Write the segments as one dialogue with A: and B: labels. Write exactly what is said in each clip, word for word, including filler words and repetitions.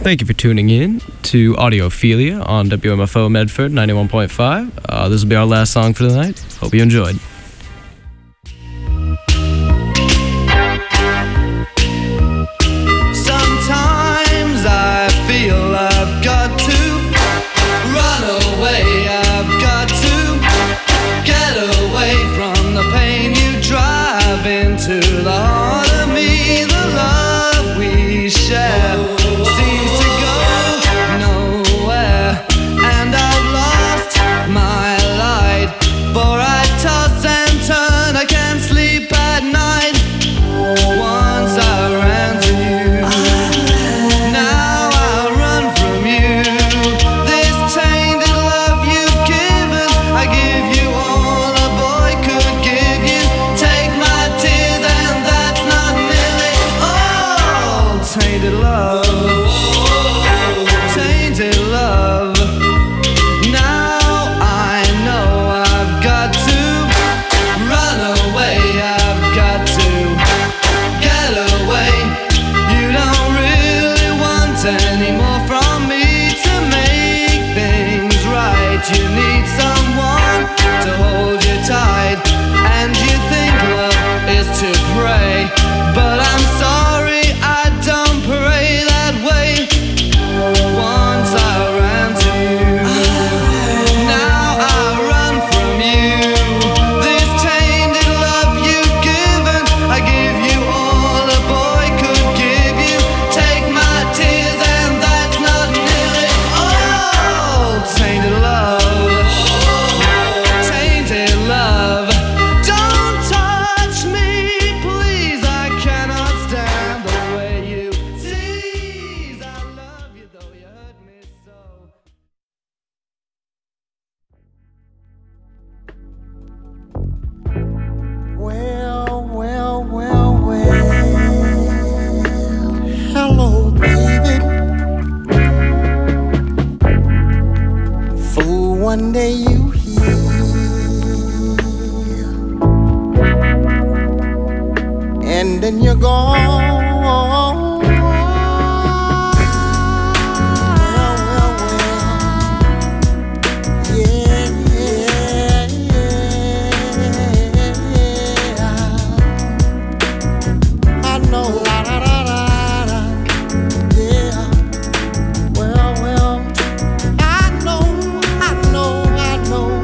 A: Thank you for tuning in to Audiophilia on W M F O Medford ninety-one point five. Uh, this will be our last song for the night. Hope you enjoyed.
B: Sometimes I feel I've got to run away. I've got to get away from the pain you drive into the heart of me. The love we share seems to go nowhere, and I've lost my light, for I toss and turn. I can't sleep at night. Once I ran to you, now I run from you. This tainted love you've given, I give you all a boy could give you. Take my tears and that's not nearly all. Tainted love, tainted love. Now I know I've got to run away. I've got to get away. You don't really want any more from me to make things right. You need someone to hold you tight, and you think love is to pray, but I'm sorry, I don't pray that way. Once I ran to you, now I run from you. This tainted love you've given, I give you all a boy could give you. Take my tears and that's not nearly all. Tainted love, tainted love. Don't touch me, please. I cannot stand the way you tease. I love you though you hurt me so.
C: Well, well, well, well. Hello, baby. Fool, one day you here, and then you're gone. Well, well, well. Yeah, yeah, yeah. I know, la da da da da. Yeah. Well, well. I know, I know, I know.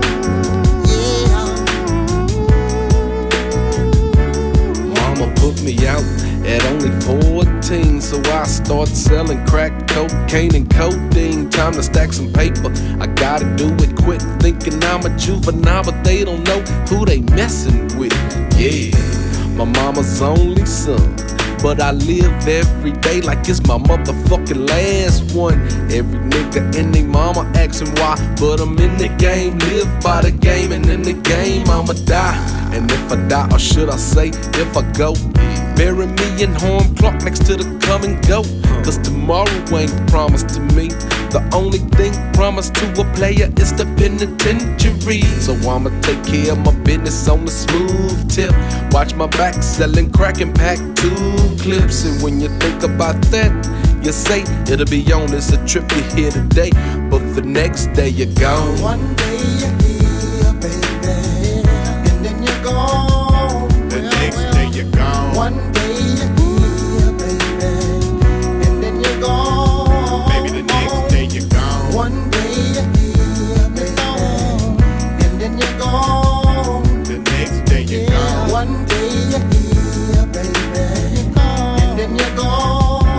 C: Yeah.
D: Mama put me out at only fourteen, so I start selling crack, cocaine, and codeine. Time to stack some paper, I gotta do it quick. Thinking I'm a juvenile, but they don't know who they messing with. Yeah, my mama's only son, but I live every day like it's my motherfucking last one. Every nigga and they mama asking why, but I'm in the game, live by the game, and in the game I'ma die. And if I die, or should I say, if I go, bury me in home clock next to the come and go. Cause tomorrow ain't promised to me. The only thing promised to a player is the penitentiary. So I'ma take care of my business on the smooth tip. Watch my back, selling crack and pack two clips. And when you think about that, you say it'll be on as a trip you here today, but the next day you're gone.
C: One day you're here, baby, and then you're gone.
E: The
C: Well,
E: next
C: well.
E: day you're gone.
C: One day you're here, baby, and then you're gone.
E: Baby, the next day you're gone.
C: One day you're here, baby, and then you're gone.
E: The next day you're
C: Yeah,
E: gone.
C: one day you're here, baby, and then you're gone.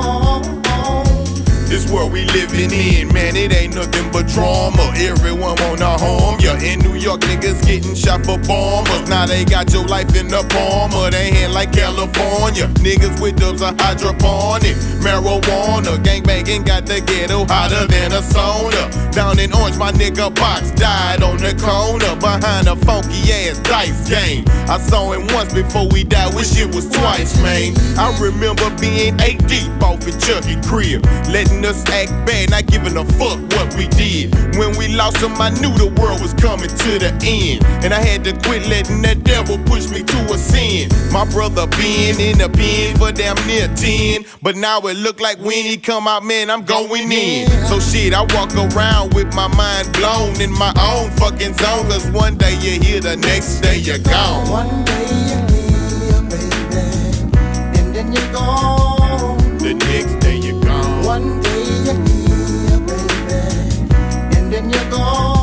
E: This world we living in, man, it ain't nothing but drama. Everyone wanna harm ya. In New York, niggas getting shot for bombers. Now they got your life in the palm of their hand like California. Niggas with dubs are hydroponic. Marijuana, gangbanging got the ghetto hotter than a sauna. Down in Orange, my nigga Box died on the corner behind a funky ass dice game. I saw him once before we died, wish it was twice, man. I remember being eight deep off in Chucky crib, letting us just act bad, not giving a fuck what we did. When we lost them, I knew the world was coming to the end, and I had to quit letting that devil push me to a sin. My brother been in the pen for damn near ten, but now it look like when he come out, man, I'm going in. So shit, I walk around with my mind blown in my own fucking zone, cause one day you're here, the next day you're gone.
C: One day you're here, baby, and then you're gone.
E: The next day you're gone.
C: One day you're here, baby, and then you're gone.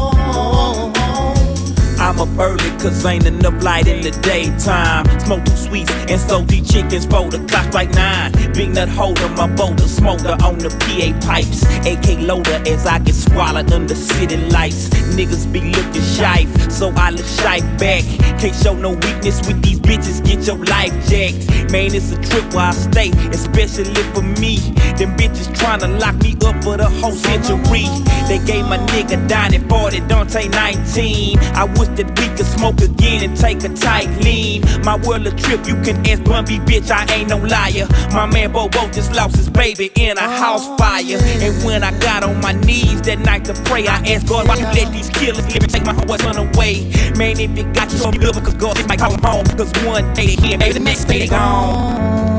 F: I'm up early cause ain't enough light in the daytime. Smoke two sweets and sold these chickens for the clock like nine. Big nut holder, my boulder, smoker on the P A pipes. A K loader as I get swallowed under city lights. Niggas be looking shy, so I look shy back. Can't show no weakness with these bitches, get your life jacked. Man, it's a trip where I stay, especially for me. Them bitches tryna lock me up for the whole century. They gave my nigga Donnie forty, Dante nineteen. I wish that we could smoke again and take a tight lean. My world a trip, you can ask Bun B, bitch, I ain't no liar. My man Bobo just lost his baby in a house fire. And when I got on my knees that night to pray, I asked God, why you let these killers live and take my whole son away? Man, if it got you so good, because God, this might call them home. Cause one day they here, maybe the next day they gone.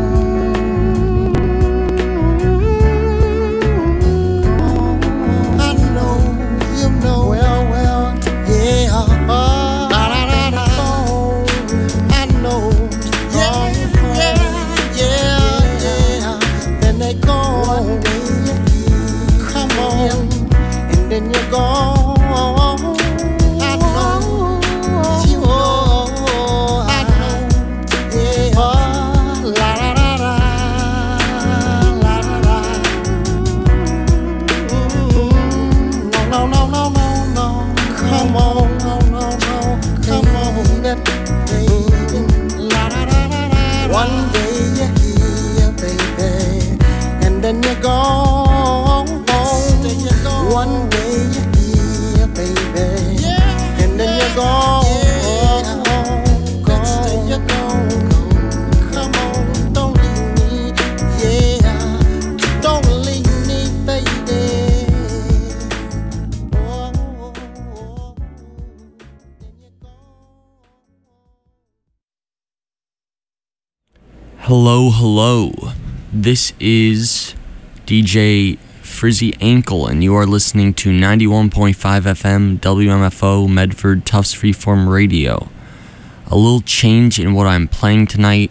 A: Hello, hello. This is D J Frizzy Ankle, and you are listening to ninety-one point five F M W M F O Medford Tufts Freeform Radio. A little change in what I'm playing tonight.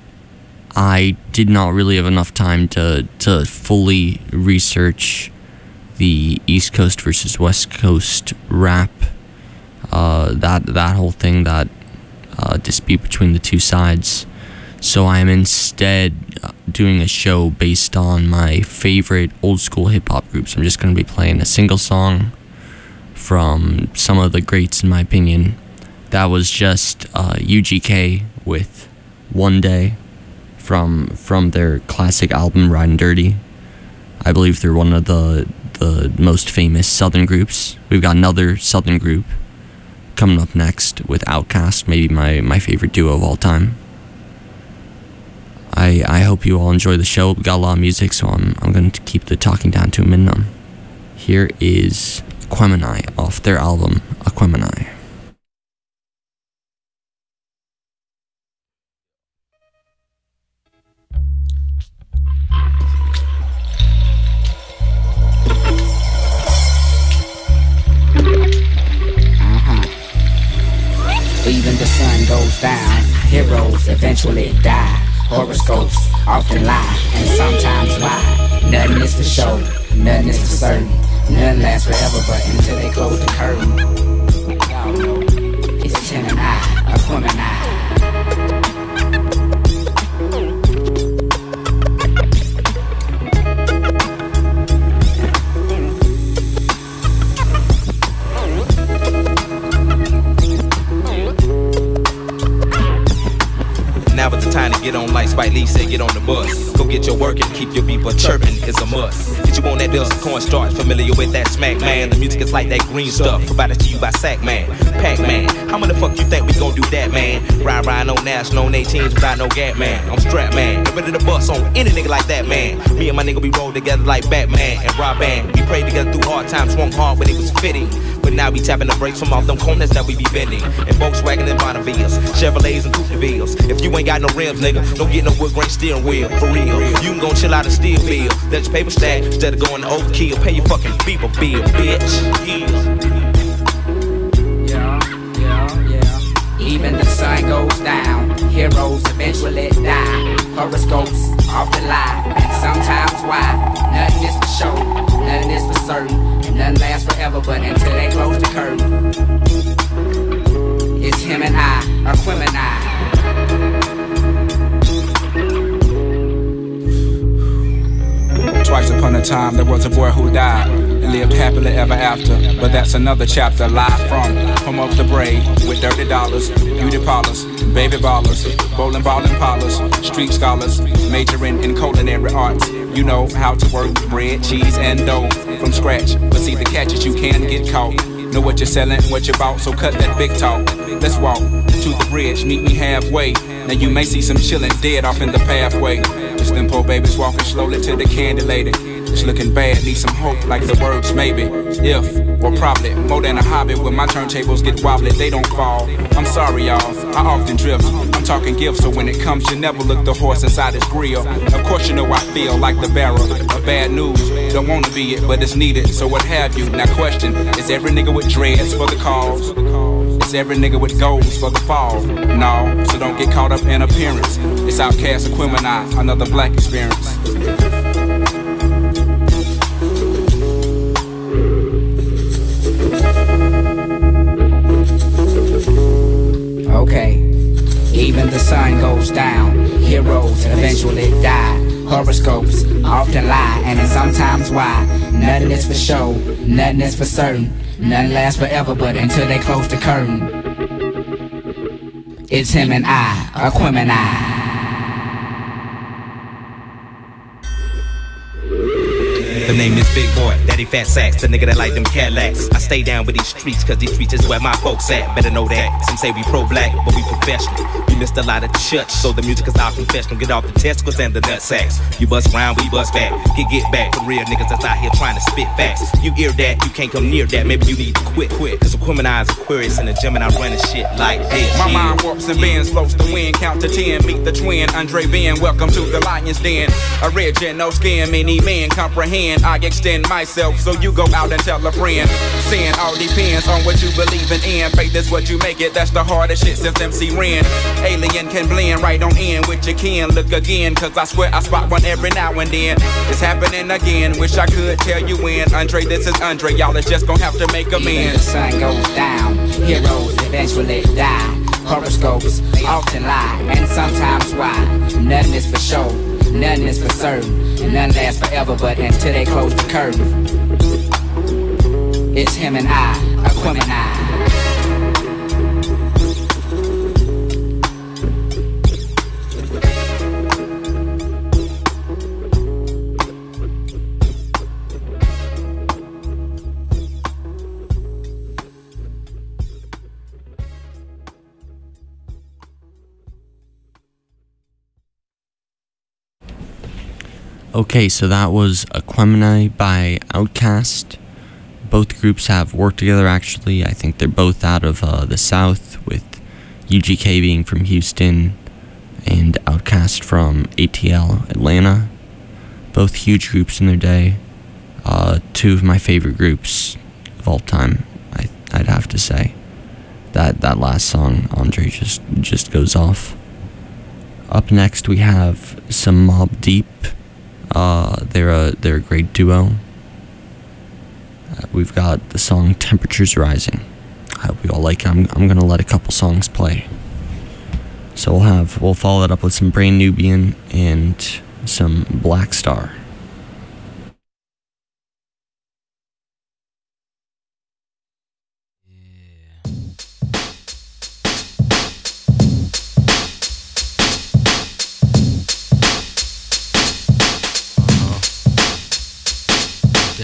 A: I did not really have enough time to, to fully research the East Coast versus West Coast rap. Uh, that, that whole thing, that uh, dispute between the two sides. So I'm instead doing a show based on my favorite old school hip hop groups. I'm just going to be playing a single song from some of the greats, in my opinion. That was just uh, U G K with One Day from from their classic album Riding Dirty. I believe they're one of the the most famous Southern groups. We've got another Southern group coming up next with Outkast, maybe my, my favorite duo of all time. I, I hope you all enjoy the show. We got a lot of music, so I'm I'm going to keep the talking down to a minimum. Here is Aquemini off their album Aquemini.
G: Uh-huh. Even the sun goes down, heroes eventually die. Horoscopes often lie, and sometimes why? Nothing is for show, nothing is for certain. Nothing lasts forever, but until they close the curtain. Y'all know, it's Gemini, Aquemini.
H: Now it's the time to get on like Spike Lee said, get on on the bus. Go get your work and keep your people chirping is a must. Get you on that dust cornstarch, familiar with that smack, man. The music is like that green stuff, provided to you by Sack Man, Pac Man. How many fuck you think we gon' do that, man? Ride, ride, no national, on eighteens without no gap, man. I'm strapped, man. Get ready to bust on any nigga like that, man. Me and my nigga, we roll together like Batman and Robin. We prayed together through hard times, swung hard when it was fitting. But now we tapping the brakes from off them corners that we be bending. And Volkswagen and Bonnevilles, Chevrolets and Coupe-de-Villes. If you ain't got no rims, nigga, don't get no wood grain steering wheel, for real. You can go chill out a steel bill. Let your paper stack instead of going to overkill. Pay your fucking people bill, bitch.
G: Yeah, yeah, yeah. Even the sun goes down, heroes eventually die. Horoscopes often lie, and sometimes why? Nothing is for show, nothing is for certain, and nothing lasts forever, but until they close the curtain. It's him and I, Aquemini.
I: Twice upon a time, there was a boy who died and lived happily ever after. But that's another chapter, live from home of the brave, with dirty dollars, beauty parlors, baby ballers, bowling ball and parlors, street scholars, majoring in culinary arts. You know how to work bread, cheese, and dough from scratch. But see, the catch is you can get caught. Know what you're selling, what you bought, so cut that big talk. Let's walk to the bridge, meet me halfway. Now you may see some chillin' dead off in the pathway. Just them poor babies walking slowly to the candy lady. It's looking bad, need some hope like the words maybe. If, or probably, more than a hobby. When my turntables get wobbly, they don't fall. I'm sorry y'all, I often drift. I'm talking gifts, so when it comes, you never look the horse inside his grill. Of course you know I feel like the bearer of bad news. Don't wanna be it, but it's needed, so what have you? Now question, is every nigga with dreads for the cause? Is every nigga with goals for the fall? No, so don't get caught up in appearance. It's Outkast Aquemini, another black experience.
G: Okay, even the sun goes down, heroes eventually die. Horoscopes often lie, and it's sometimes why. Nothing is for show, nothing is for certain. Nothing lasts forever, but until they close the curtain. It's him and I, Aquemini.
H: The name is Big Boy, Daddy Fat Sacks, the nigga that like them Cadillacs. I stay down with these streets, cause these streets is where my folks at. Better know that. Some say we pro-black, but we professional. We missed a lot of church, so the music is our confessional. Get off the testicles and the nut sacks. You bust round, we bust back. Get get back for real niggas that's out here trying to spit facts. You hear that, you can't come near that. Maybe you need to quit, quit. Cause Aquemini is Aquarius in the gym and I running shit like this.
I: My mind warps and bends, floats the wind, count to ten. Meet the twin, Andre Ben. Welcome to the Lion's Den. Original skin, many men comprehend. I extend myself, so you go out and tell a friend. Sin all depends on what you believe in. Faith is what you make it, that's the hardest shit since M C Ren. Alien can blend right on in with your kin. Look again, cause I swear I spot one every now and then. It's happening again, wish I could tell you when. Andre, this is Andre, y'all is just gonna have to make amends.
G: Even the sun goes down, heroes eventually die. Horoscopes often lie, and sometimes why. Nothing is for show, nothing is for certain. None lasts forever, but until they close the curtain. It's him and I, Aquemini.
A: Okay, so that was Aquemini by Outkast. Both groups have worked together, actually. I think they're both out of uh, the South, with U G K being from Houston and Outkast from A T L, Atlanta. Both huge groups in their day. Uh, two of my favorite groups of all time, I, I'd have to say. That that last song, Andre, just, just goes off. Up next, we have some Mobb Deep. Uh, they're a they're a great duo. Uh, we've got the song "Temperatures Rising." I hope you all like it. I'm I'm gonna let a couple songs play. So we'll have we'll follow that up with some Brain Nubian and some Black Star.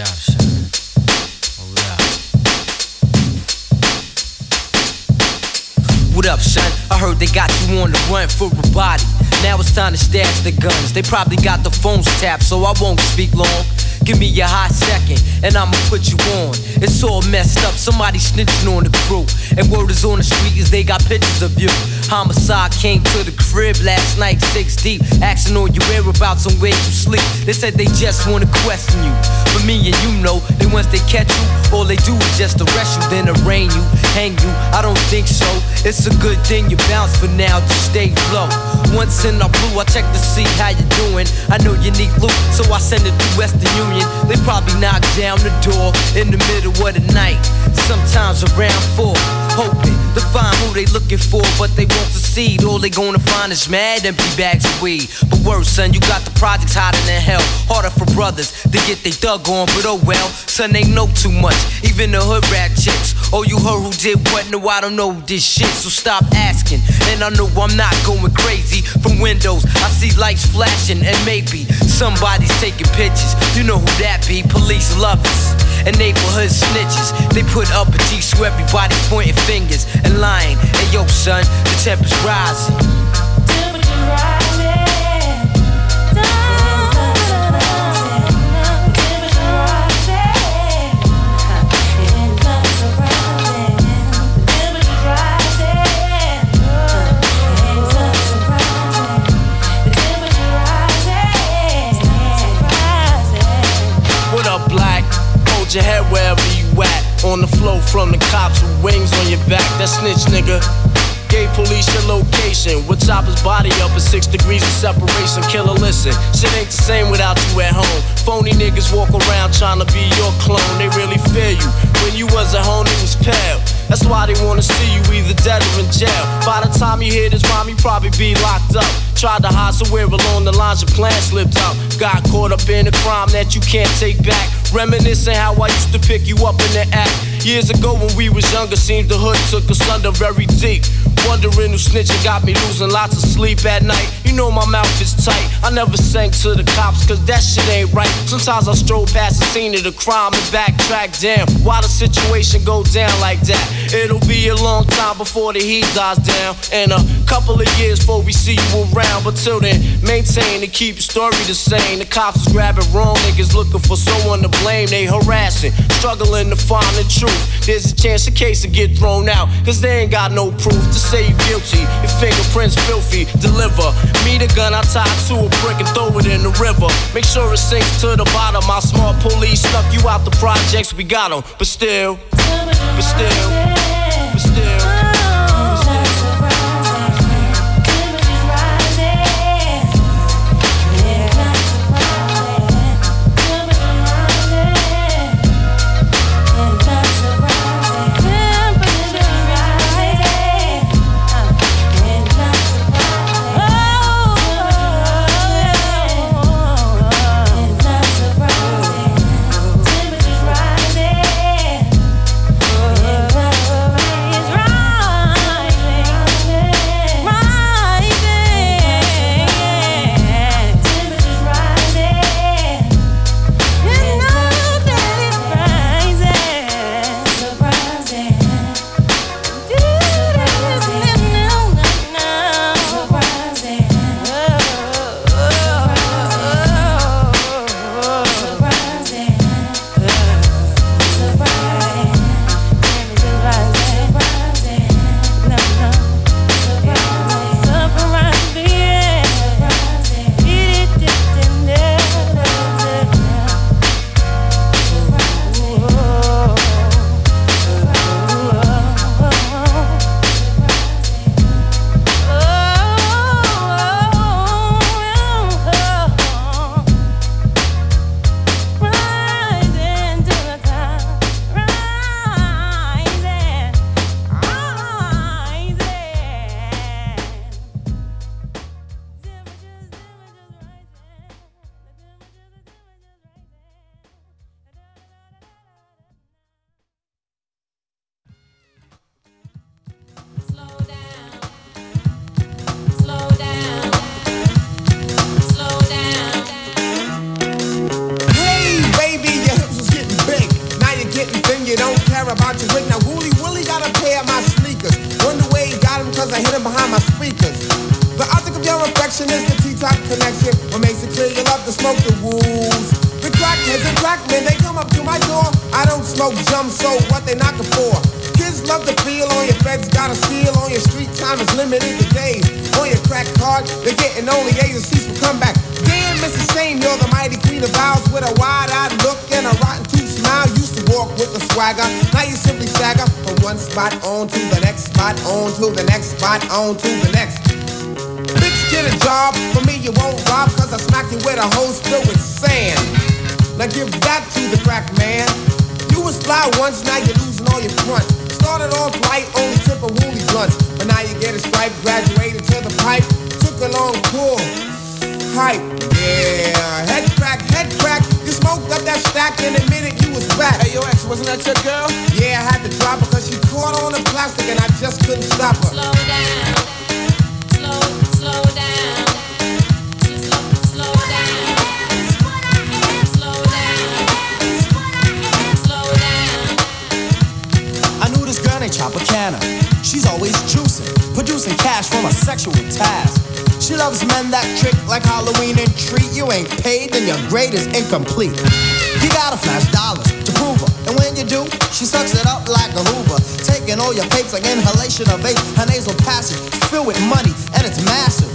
J: up, son? Hold up.
K: What up, son? I heard they got you on the run for a body. Now it's time to stash the guns. They probably got the phones tapped, so I won't speak long. Give me a hot second, and I'ma put you on. It's all messed up, somebody snitching on the crew. And word is on the street is they got pictures of you. Homicide came to the crib last night, six deep, asking all your whereabouts and where you sleep. They said they just wanna question you, but me and you know that once they catch you, all they do is just arrest you, then arraign you, hang you. I don't think so. It's a good thing you bounce for now, just stay low. Once in our blue, I check to see how you doing. I know you need loot, so I send it through Western Union. They probably knock down the door in the middle of the night, sometimes around four, hoping to find who they looking for, but they won't succeed. All they gonna find is mad empty bags of weed. But worse, son, you got the projects hotter than hell. Harder for brothers to get they thug on, but oh well, son, they know too much. Even the hood rat chicks. Oh, you heard who did what? No, I don't know this shit, so stop asking. And I know I'm not going crazy. From windows, I see lights flashing, and maybe somebody's taking pictures. You know who that be? Police lovers and neighborhood snitches. They put up a G so everybody pointing fingers and lying. Hey yo, son, the temperature's rising. Temperature rising. Your head wherever you at. On the floor from the cops with wings on your back. That snitch nigga gave police your location. We'll chop his body up at six degrees of separation. Killer, listen, shit ain't the same without you at home. Phony niggas walk around trying to be your clone. They really fear you. When you was at home, it was pale. That's why they wanna see you either dead or in jail. By the time you hear this rhyme, you probably be locked up. Tried to hide somewhere along the lines, your plan slipped out. Got caught up in a crime that you can't take back. Reminiscing how I used to pick you up in the act. Years ago when we was younger, seemed the hood took us under very deep. Wondering who snitching got me losing lots of sleep at night. You know my mouth is tight. I never sank to the cops, cause that shit ain't right. Sometimes I stroll past the scene of the crime and backtrack. Damn, why the situation go down like that? It'll be a long time before the heat dies down, and a couple of years before we see you around. But till then, maintain and keep your story the same. The cops is grabbing wrong niggas looking for someone to blame. They harassing, struggling to find the truth. There's a chance the case will get thrown out, cause they ain't got no proof to say you guilty. Your fingerprints filthy, deliver me the gun I tied to a brick and throw it in the river. Make sure it sinks to the bottom. My smart police snuck you out the projects, we got them. But still, but still, but still.
L: It's right. connection. What makes it clear you love to smoke the rules. The crackheads and crackmen, they come up to my door. I don't smoke jump, so what they knocking for? Kids love to feel on your feds, got a seal on your street time is limited to days. On your crack card, they're getting only A's and C's for comeback. Damn, Missus Sane, you're the mighty queen of vows with a wide-eyed look and a rotten tooth smile. Used to walk with a swagger, now you simply stagger from one spot on to the next spot, on to the next spot, on to the next. Bitch, get a job, for me you won't rob, cause I smack you with a hose filled with sand. Now give that to the crack man. You was fly once, now you're losing all your fronts. Started off light, only tip of woolly blunts, but now you get a stripe, graduated to the pipe. Took a long pull, hype, yeah. Head crack, head crack, you smoked up that stack and admitted you was back.
K: Hey, yo, ex, wasn't that your girl?
L: Yeah, I had to drop her cause she caught on the plastic and I just couldn't stop her.
M: Slow down, slow, slow down, slow, slow down, slow down, slow down.
K: I knew this girl named Tropicana. She's always juicing, producing cash from a sexual task. She loves men that trick like Halloween and treat. You ain't paid, then your grade is incomplete. You gotta flash dollars to prove her, and when you do, she sucks it up like a Hoover, taking all your papes like inhalation of vape. Her nasal passage is filled with money, and it's massive.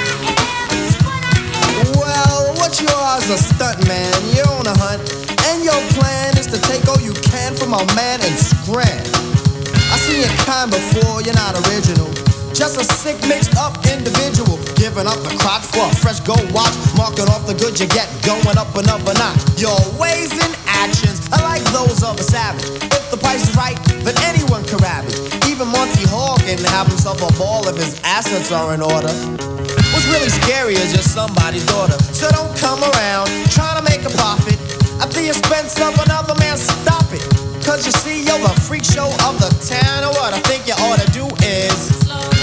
K: Well, what you are is a stunt man. You're on a hunt, and your plan is to take all you can from a man and scram. I've seen your kind before, you're not original. Just a sick, mixed up individual, giving up the crotch for a fresh gold watch, marking off the good you get, going up another notch. Your ways and actions are like those of a savage. If the price is right, then anyone can ravage. Even Monty Hall can have himself a ball if his assets are in order. What's really scary is you're somebody's daughter, so don't come around trying to make a profit at the expense of another man. Stop it, cause you see, you're the freak show of the town. And what I think you ought to do is slow down.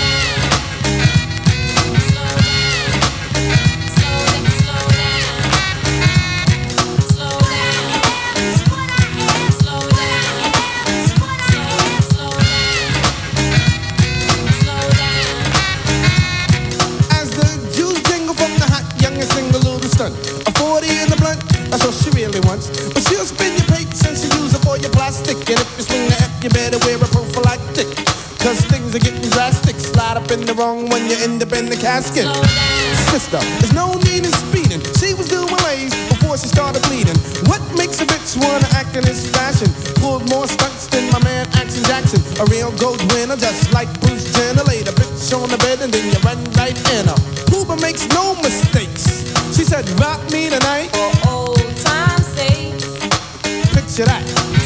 L: A forty in the blunt, that's what she really wants. But she'll spin your papes and she'll use up all your plastic. And if you swing the F, you better wear a prophylactic, cause things are getting drastic. Slide up in the wrong when you end up in the casket. Sister, there's no need in speeding. She was doing lays before she started bleeding. What makes a bitch wanna act in this fashion? Pulled more stunts than my man Action Jackson. A real gold winner, just like Bruce Jenner. Laid a bitch on the bed and then you run right in her. Hoover makes no mistakes. She said, rock me tonight
M: for old time's sake.
L: Picture that.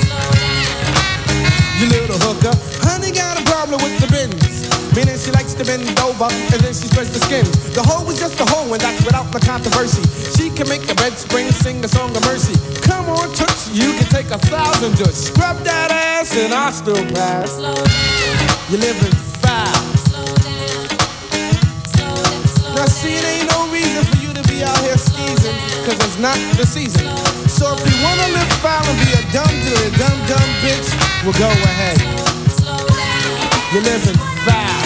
L: You little hooker, honey got a problem with the bins, meaning she likes to bend over and then she spreads the skins. The hoe was just a hoe and that's without the controversy. She can make a bed spring sing a song of mercy. Come on, Toots, you can take a thousand just scrub that ass and I still pass.
M: Slow down.
L: You're living foul.
M: Slow down. Slow down, slow
L: now see, it ain't no reason for you to be out here skeezing, cause it's not the season. So if you wanna live foul and be a dumb dude, a dumb dumb bitch, well go ahead. You're living foul.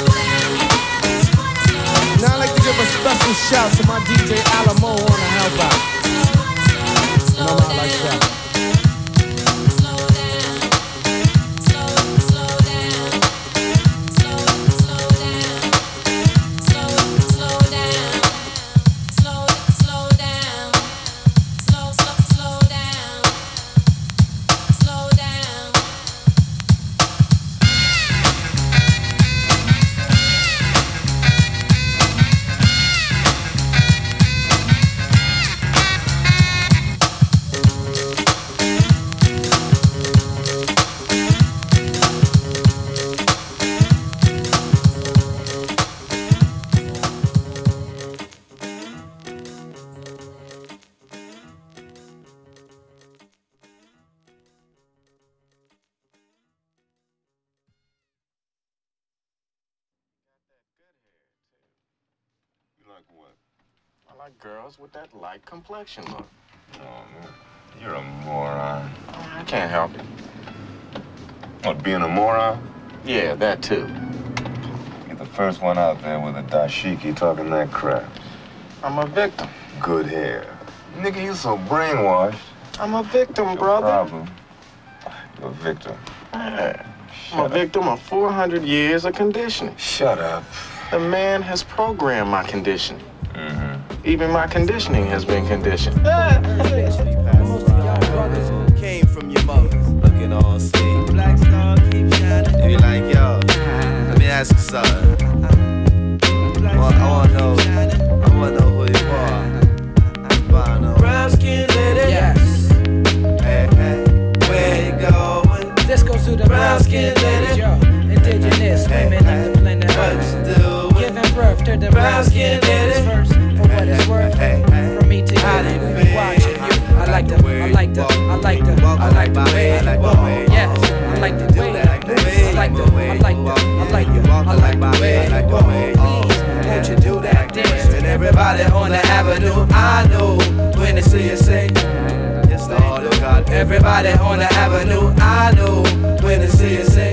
L: Now I'd like to give a special shout to my D J Alamo on the help out. And I'm out like that.
N: Girls with that light complexion look.
O: Oh, man. You're a moron.
N: I can't help it.
O: What, being a moron?
N: Yeah, that too.
O: You're the first one out there with a dashiki talking that crap.
N: I'm a victim.
O: Good hair. Nigga, you so brainwashed.
N: I'm a victim,
O: No
N: brother.
O: problem. You're a victim.
N: Yeah. I'm a victim of four hundred years of conditioning.
O: Shut up.
N: The man has programmed my conditioning.
O: Mm-hmm.
N: Even my conditioning has been conditioned.
P: Came from your mother. Looking all sweet. Black star keep shining. They be like, yo, let me ask you something. I want, I want to know. I want to know who you are. Brown skin lady. Yes. Hey, hey, where you going?
Q: This goes to the brown skin lady. Yo, indigenous women of the planet Earth. Giving birth to the brown skin ladies first. For what it's worth. From me to you. Watching you. I like the, I like the, I like the, I like the way you walk. Yes, I like the way you move. I like the, I like the, I like the, I like the way you walk. Please, won't you do that dance? And everybody on the avenue, I know when they see you say, yes, Lord of God. Everybody on the avenue, I know when they see you say,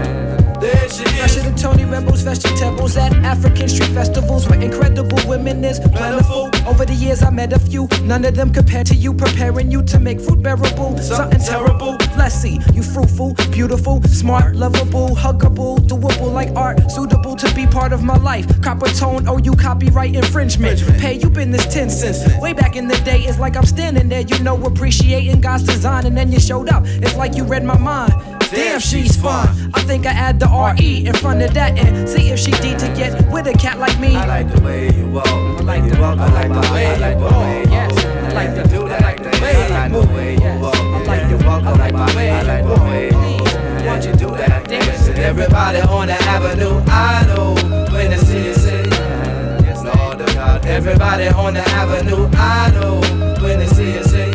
Q: there she is. Fresher than Tony Rebels, vegetables at African street festivals where incredible women is plentiful. Over the years I met a few, none of them compared to you, preparing you to make food bearable. Something terrible, let's see, you fruitful, beautiful, smart, lovable, huggable, doable like art, suitable to be part of my life. Copper tone, oh you copyright infringement. Pay you been this ten cents. Way back in the day, it's like I'm standing there, you know, appreciating God's design, and then you showed up. It's like you read my mind. Damn, she's fine. I think I add the R E in front of that and see if she D to get with a cat like me. I like the way you walk. I like the walk. I like the way you walk. Yes, I like the do that. I like the way you move. Yes, I like the walk. I like the way you walk. Please, won't you do that dance? And everybody on the avenue, I know when they see you say, yes, Lord of God. Everybody on the avenue, I know when they see you say,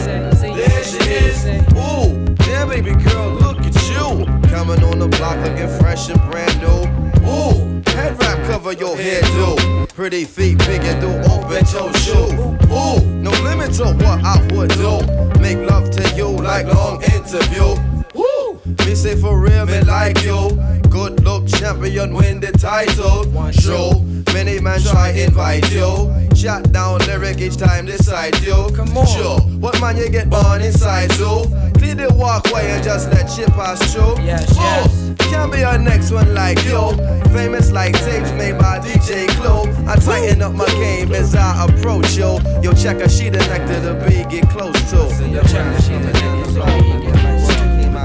Q: there she is. Ooh, yeah, baby girl, look at you. Coming on the block looking fresh and brand new. Ooh, head wrap cover your head do. Pretty feet big and do open toe shoe. Ooh, no limit to what I would do. Make love to you like long interview. Woo, me say for real, me like you. Good look champion win the title. Show, many man try invite you. Shot down lyric each time they side you. Come on, sure, what man you get born inside so. Clear the walkway and just let shit pass through. Yes, yes. Can't be a next one like you. Famous like tapes made by D J Clue. I tighten up my game as I approach you. Yo, check a sheet of neck to the beat, get close to. Yo, check a sheet of neck to the beat, get close to.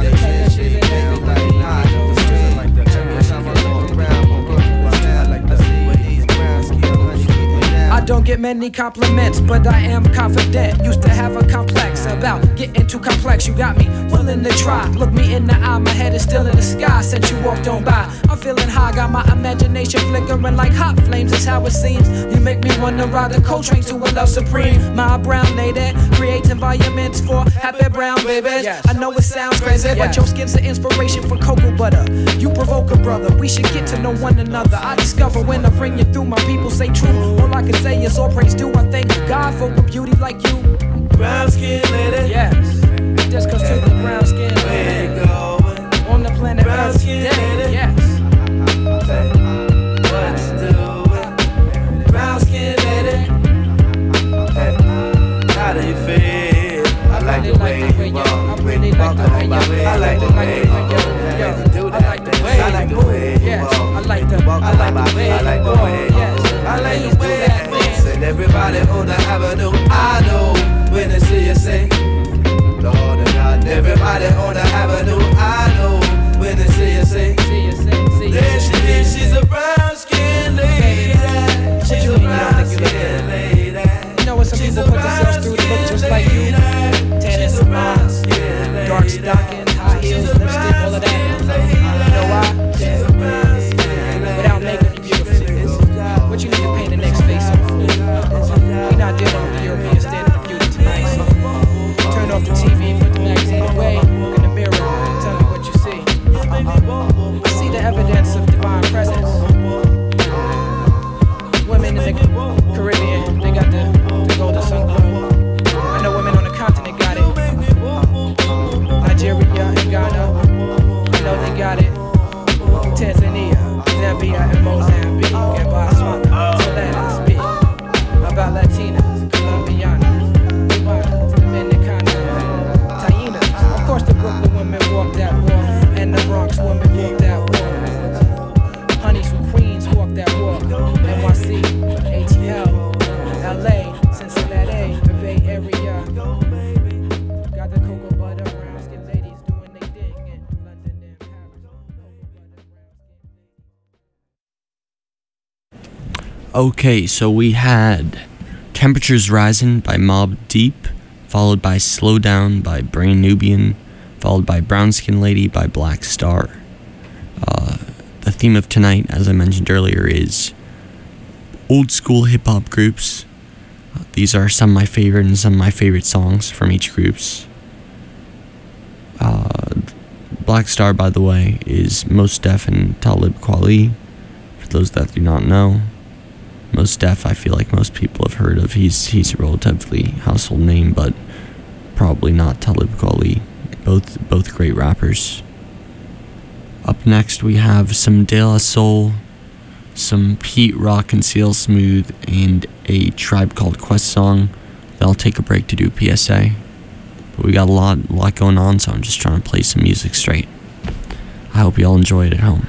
Q: I don't get many compliments, but I am confident. Used to have a complex about getting too complex. You got me willing to try. Look me in the eye, my head is still in the sky since you walked on by. I'm feeling high, got my imagination flickering like hot flames. That's how it seems. You make me wanna ride the coal train to a love supreme. My brown lady, create environments for happy brown babies. Yes. I know it sounds crazy, yes, but your skin's the inspiration for cocoa butter. You provoke a brother, we should get to know one another. I discover when I bring you through, my people say true. All I can say is all praise due. I thank God for a beauty like you. Brown skin lady. Yes. Just cause to the brown skin lady. On the planet brown Earth today. Lady. Yes. Hey, what you doing? Brown skin lady. Hey, how do you feel? I like the way you walk. I really like the way you walk. I like the way you walk. I like the way I like the way you walk. I like the I like the way I like the way yes. I like the way that dance. And everybody on the avenue, I know when they see you say, Lord of God. Everybody on the avenue, I know when they see you say, there she is, she's a brown skin lady. She's a brown skin lady. You know what some people put themselves through to look just like you? Tennis, dark stockings, high heels, lipstick, all of that. You know why? Without makeup, you're beautiful. But you need to paint the next face on. We're not dealing with the European standard of beauty tonight. So turn off the T V, put the magazine away, look in the mirror, and tell me what you see. I see the evidence of divine presence. Women in the Caribbean, they got the, the golden sun glow. I know women on the continent got it. Nigeria. Latinas, Colombianas, Cubanas, Dominicanas, Tainas. Of course the Brooklyn women walk that walk, and the Bronx women walk that walk. Honeys from Queens walk that walk. N Y C, A T L, L A, Cincinnati, the Bay Area. Got the cocoa butter brown skin ladies doing they thing in London and Paris.
A: Okay, so we had Temperatures Rising by Mobb Deep, followed by Slow Down by Brain Nubian, followed by Brown Skin Lady by Black Star. Uh, the theme of tonight, as I mentioned earlier, is old school hip hop groups. Uh, these are some of my favorite and some of my favorite songs from each groups. Uh, Black Star, by the way, is Mos Def and Talib Kweli. For those that do not know, Mos Def, I feel like most people have heard of. He's he's a relatively household name, but probably not Talib Kweli. Both both great rappers. Up next, we have some De La Soul, some Pete Rock and C L Smooth, and a Tribe Called Quest song. Then I'll take a break to do P S A. But we got a lot, lot going on, so I'm just trying to play some music straight. I hope you all enjoy it at home.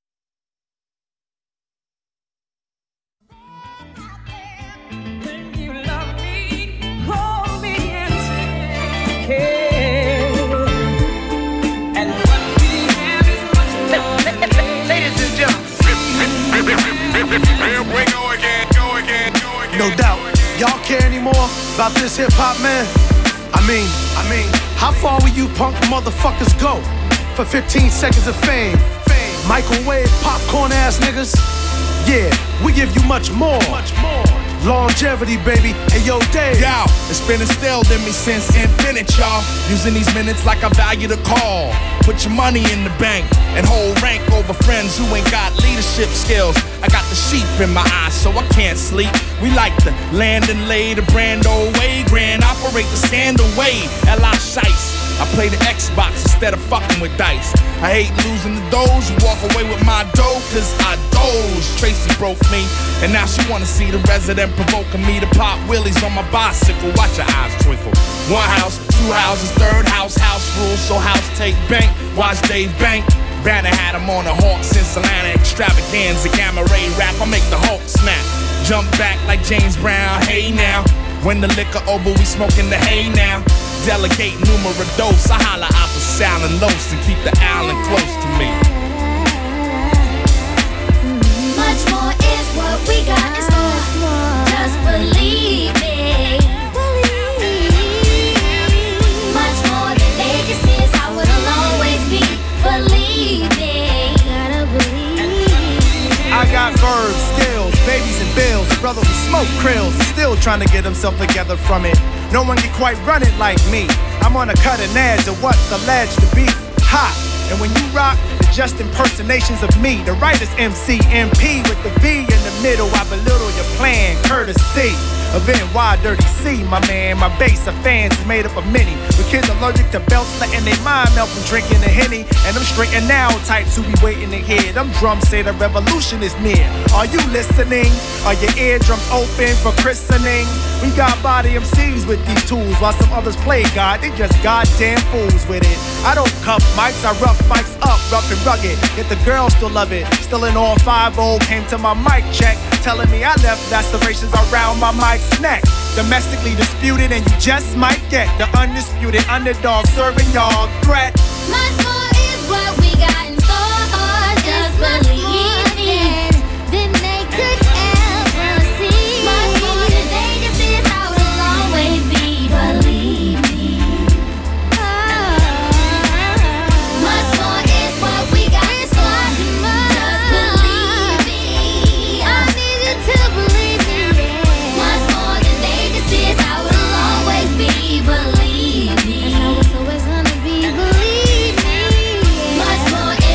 R: No doubt, y'all care anymore about this hip hop, man? I mean, I mean, how far will you punk motherfuckers go for fifteen seconds of fame? Fame. Microwave popcorn ass niggas? Yeah, we give you much more. Much more. Longevity, baby. Hey, yo, Dave.
S: Yo, it's been instilled in me since infinite, y'all. Using these minutes like I value the call. Put your money in the bank and hold rank over friends who ain't got leadership skills. I got the sheep in my eyes, so I can't sleep. We like the land and lay the brand old way. Grand operate the scandal way. L I Shice. I play the Xbox instead of fucking with dice. I hate losing the doze, who walk away with my dough, cause I doze. Tracy broke me, and now she wanna see the resident provoking me to pop wheelies on my bicycle. Watch your eyes twinkle. One house, two houses, third house, house rules, so house take bank. Watch Dave Bank. Banner had him on a hawk since Atlanta extravaganza. Gamma ray rap, I make the Hulk snap. Jump back like James Brown, hey now. When the liquor over, we smoking the hay now. Delegate numero dos, I holla out the sound and los and keep the island close to me.
T: Much more is what we got in store. Just believe me. Much more than they can see is how it'll always be. Believe me. Gotta believe.
R: I got verbs, skills, babies and bills. Brother who smoke krills, still trying to get himself together from it. No one can quite run it like me. I'm on a cutting edge of what's alleged to be hot. And when you rock, the just impersonations of me. The writer's M C M P with the V in the middle. I belittle your plan, courtesy of N Y Dirty C, my man. My base of fans is made up of many. With kids allergic to belts, letting their mind melt from drinking the Henny. And I'm straight and now types who be waiting to hear. Them drums say the revolution is near. Are you listening? Are your eardrums open for christening? We got body M Cs with these tools, while some others play God. They just goddamn fools with it. I don't cuff mics, I rough mics up, rough and rugged. Yet the girls still love it. Still in all five oh, came to my mic check, telling me I left lacerations around my mic's neck. Domestically disputed, and you just might get the undisputed underdog serving y'all threat.
T: Much more is what we got in store. Just believe me. Then they could ever see. Much more than they can see is how it'll always be. Believe me. Much more is what we got in store. Just believe me. I need you to believe me. Much more than they can see is how it'll always be. Believe me. That's how it's always gonna be. Believe me. Much more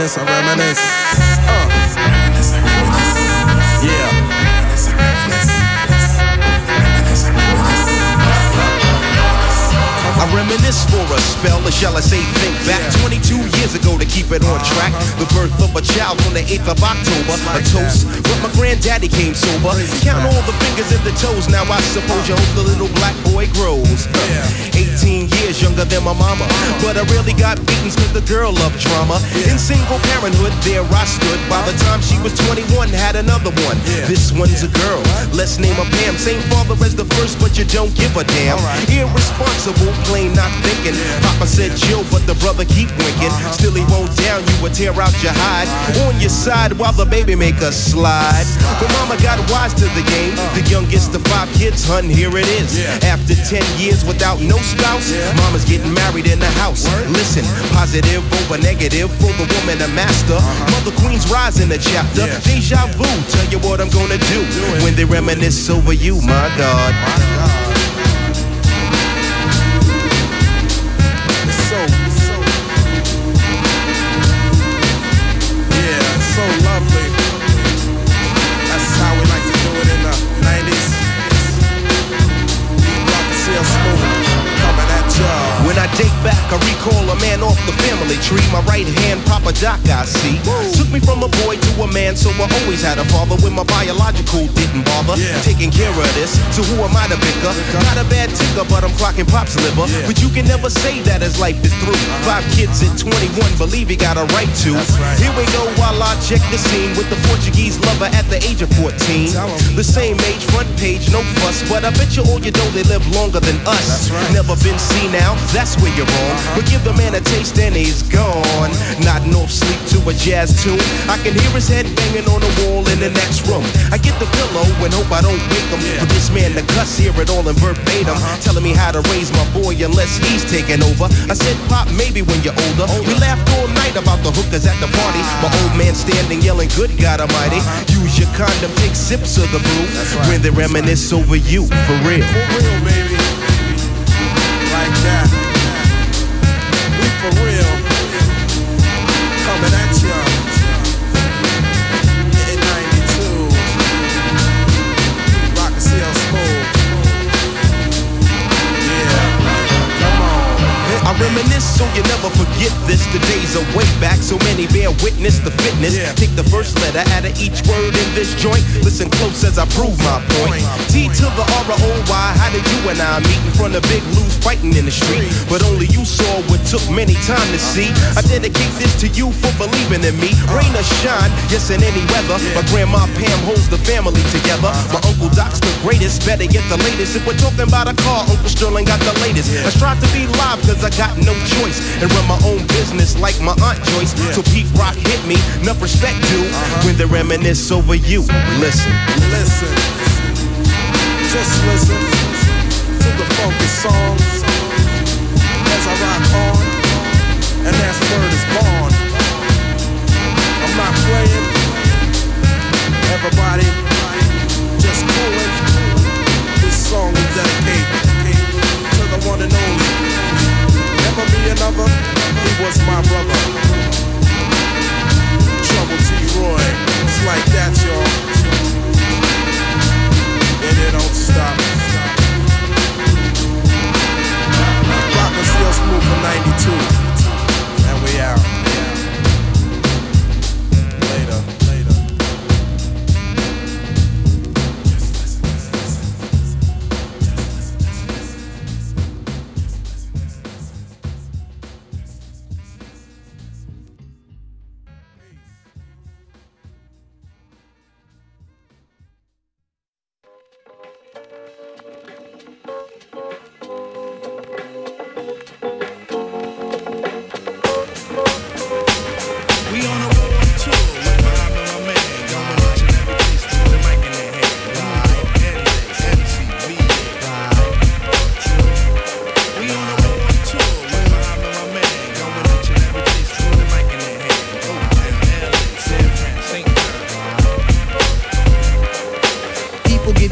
S: reminisce, I reminisce. Uh. Yeah.
U: I reminisce for a spell, or shall I say think back twenty-two years ago to keep it on track. The birth of a child on the eighth of October. A toast, but my granddaddy came sober. Count all the fingers and the toes, now I suppose you hope the little black boy grows. eighteen years younger than my mama, but I really got beatings cause the girl loved drama. In single parenthood, there I stood. By the time she was twenty-one, had another one. This one's a girl, let's name her Pam. Same father as the first, but you don't give a damn. Irresponsible, plain not thinking. Papa said chill, but the brother keep winking. Still he won't down you or tear out your hide. On your side while the baby make a slide. But mama got wise to the game. The youngest of five kids, hun, here it is. After ten years without no spouse, mama's getting married in the house. Listen, positive over negative for the woman a master. Mother Queen's rise in the chapter. Deja vu, tell you what I'm gonna do when they reminisce over you, my God.
S: So, so, yeah, so lovely. That's how we like to do it in the nineties. Rock and seal smooth, coming at ya.
U: When I date back, I recall a man off the family tree. My right hand, Papa Doc, I see. Took me from a boy to a man, so I always had a father when my biological didn't bother. Taking care of this, so who am I to bicker? Not a bad ticker, but I'm clocking Pop's liver. But you can never say that his life is through. Five kids at twenty-one, believe he got a right to. Here we go while I check the scene with the Portuguese lover at the age of fourteen. The same age, front page, no fuss, but I bet you all you know they live longer than us. Never been seen now, that's where you're wrong. But give the man a taste and he's gone. Nodding off sleep to a jazz tune. I can hear his head banging on the wall in the next room. I get the pillow and hope I don't wake him. But this man, the cuss, hear it all in verbatim. Telling me how to raise my boy unless he's taking over. I said, Pop, maybe when you're older. We laughed all night about the hookers at the party. My old man standing yelling, good God Almighty. Use your condom, take sips of the brew. When they reminisce over you, for real.
S: For real, baby. Like that. We for real. Coming at ya. In ninety-two. Rock and seal smooth. Yeah. Come on.
U: I reminisce so you never forget this. The days are way back, so many bear witness the fitness. Take the first letter out of each word in this joint. Listen close as I prove my point. T to the R O Y, how did you and I meet in front of Big Lou's fighting in the street? But only you saw what took many time to see. I dedicate this to you for believing in me. Rain or shine, yes in any weather. My grandma Pam holds the family together. My Uncle Doc's the greatest, better get the latest. If we're talking about a car, Uncle Sterling got the latest. I strive to be live cause I got no choice and run my own business like my Aunt Joyce. So Pete Rock hit me, enough respect due. When they reminisce over you, listen.
S: Listen. Just listen to the funky songs as I rock on, and that's word is born. I'm not playing. Everybody just coolin'. This song we dedicate to the one and only. Never be another. He was my brother. Trouble T. Roy. It's like that, y'all. And it don't stop. Rock and Seal Smooth for ninety-two. And we out. Later, later.